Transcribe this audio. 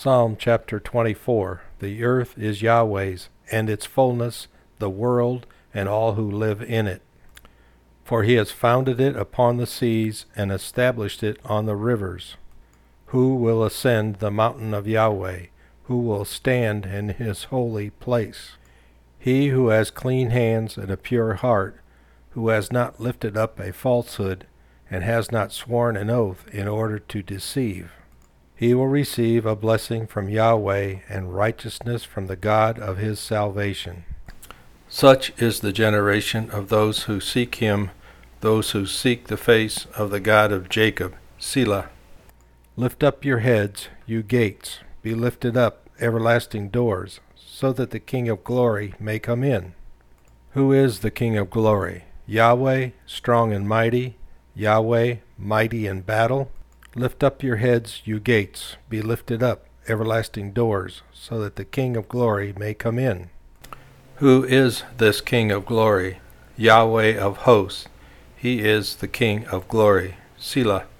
Psalm chapter 24. The earth is Yahweh's, and its fullness, the world, and all who live in it. For he has founded it upon the seas, and established it on the rivers. Who will ascend the mountain of Yahweh? Who will stand in his holy place? He who has clean hands and a pure heart, who has not lifted up a falsehood, and has not sworn an oath in order to deceive. He will receive a blessing from Yahweh and righteousness from the God of his salvation. Such is the generation of those who seek him, those who seek the face of the God of Jacob. Selah. Lift up your heads, you gates, be lifted up, everlasting doors, so that the King of glory may come in. Who is the King of glory? Yahweh, strong and mighty, Yahweh, mighty in battle. Lift up your heads, you gates, be lifted up, everlasting doors, so that the King of glory may come in. Who is this King of glory? Yahweh of hosts. He is the King of glory. Selah.